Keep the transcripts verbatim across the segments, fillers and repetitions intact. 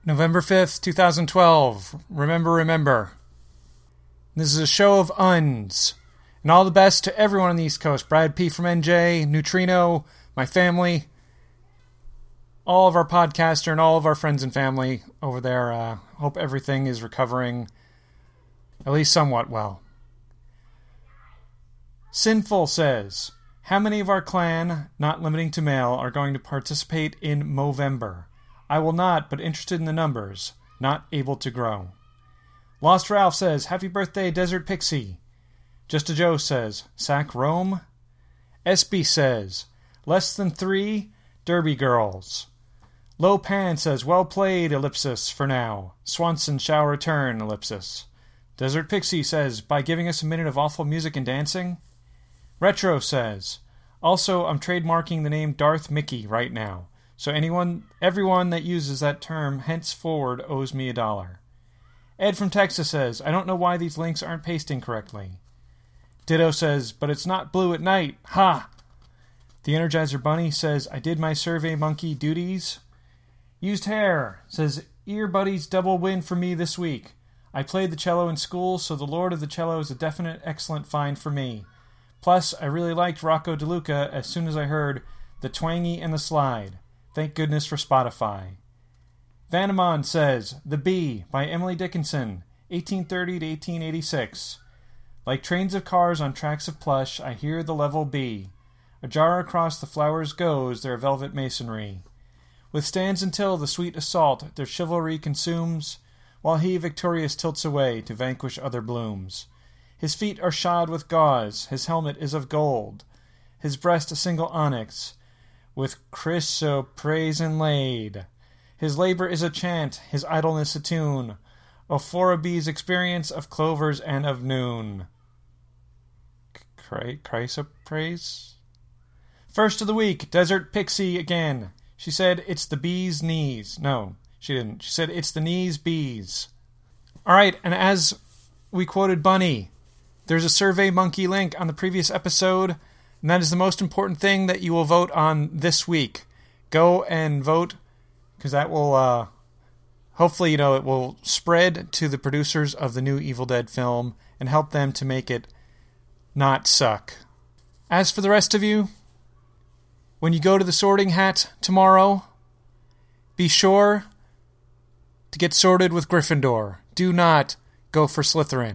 November fifth, twenty twelve. Remember, remember. This is a show of uns. And all the best to everyone on the East Coast. Brad P. from N J, Neutrino, my family, all of our podcaster and all of our friends and family over there. Uh, hope everything is recovering at least somewhat well. Sinful says, how many of our clan, not limiting to male, are going to participate in Movember? I will not, but interested in the numbers. Not able to grow. Lost Ralph says, happy birthday, Desert Pixie. Just a Joe says, sack Rome. S B says, less than three, Derby Girls. Low Pan says, well played, ellipsis, for now. Swanson shall return, ellipsis. Desert Pixie says, by giving us a minute of awful music and dancing. Retro says, also, I'm trademarking the name Darth Mickey right now. So anyone, everyone that uses that term henceforward owes me a dollar. Ed from Texas says, I don't know why these links aren't pasting correctly. Ditto says, but it's not blue at night. Ha! The Energizer Bunny says, I did my Survey Monkey duties. Used Hair says, Ear Buddies double win for me this week. I played the cello in school, so the Lord of the Cello is a definite excellent find for me. Plus, I really liked Rocco DeLuca as soon as I heard The Twangy and the Slide. Thank goodness for Spotify. Vanamon says, The Bee by Emily Dickinson, eighteen thirty to eighteen eighty-six. Like trains of cars on tracks of plush, I hear the level B. Ajar across the flowers goes their velvet masonry. Withstands until the sweet assault their chivalry consumes, while he victorious tilts away to vanquish other blooms. His feet are shod with gauze, his helmet is of gold, his breast a single onyx, with chrysoprase inlaid. His labor is a chant, his idleness a tune, for a bee's experience of clovers and of noon. Chrysoprase? First of the week, Desert Pixie again. She said, it's the bee's knees. No, she didn't. She said, it's the knees bees. All right, and as we quoted Bunny, there's a Survey Monkey link on the previous episode, and that is the most important thing that you will vote on this week. Go and vote, because that will, uh, hopefully, you know, it will spread to the producers of the new Evil Dead film and help them to make it not suck. As for the rest of you, when you go to the Sorting Hat tomorrow, be sure to get sorted with Gryffindor. Do not go for Slytherin.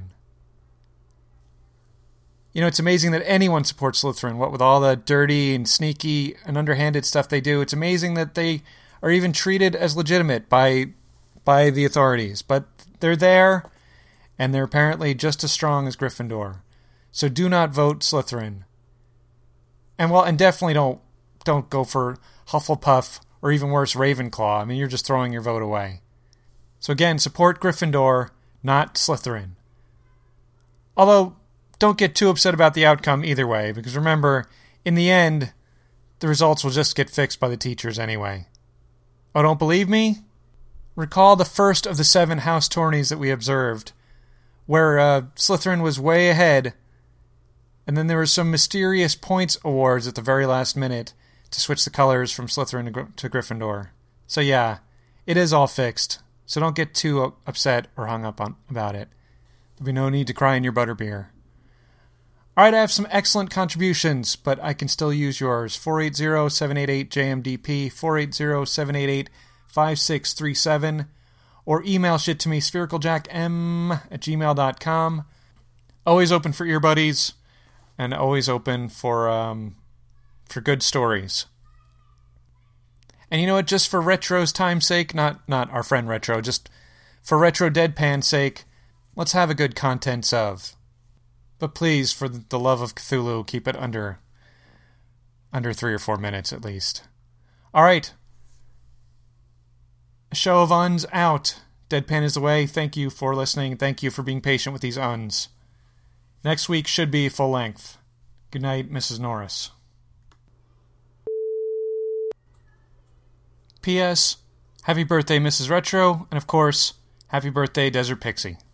You know, it's amazing that anyone supports Slytherin, what with all the dirty and sneaky and underhanded stuff they do. It's amazing that they are even treated as legitimate by by the authorities. But they're there, and they're apparently just as strong as Gryffindor. So do not vote Slytherin. And well, and definitely don't don't go for Hufflepuff or even worse, Ravenclaw. I mean, you're just throwing your vote away. So again, support Gryffindor, not Slytherin. Although, don't get too upset about the outcome either way, because remember, in the end, the results will just get fixed by the teachers anyway. Oh, don't believe me? Recall the first of the seven house tourneys that we observed, where uh, Slytherin was way ahead, and then there were some mysterious points awards at the very last minute to switch the colors from Slytherin to, Gry- to Gryffindor. So yeah, it is all fixed, so don't get too upset or hung up on about it. There'll be no need to cry in your butterbeer. Alright, I have some excellent contributions, but I can still use yours. four eight zero, seven eight eight, J M D P, four eight zero, seven eight eight, five six three seven, or email shit to me, sphericaljackm at gmail dot com. Always open for earbuddies, and always open for, um, for good stories. And you know what, just for Retro's time's sake, not, not our friend Retro, just for Retro Deadpan's sake, let's have a good contents of. But please, for the love of Cthulhu, keep it under under three or four minutes at least. All right. A show of uns out. Deadpan is away. Thank you for listening. Thank you for being patient with these uns. Next week should be full length. Good night, Missus Norris. P S. Happy birthday, Missus Retro. And of course, happy birthday, Desert Pixie.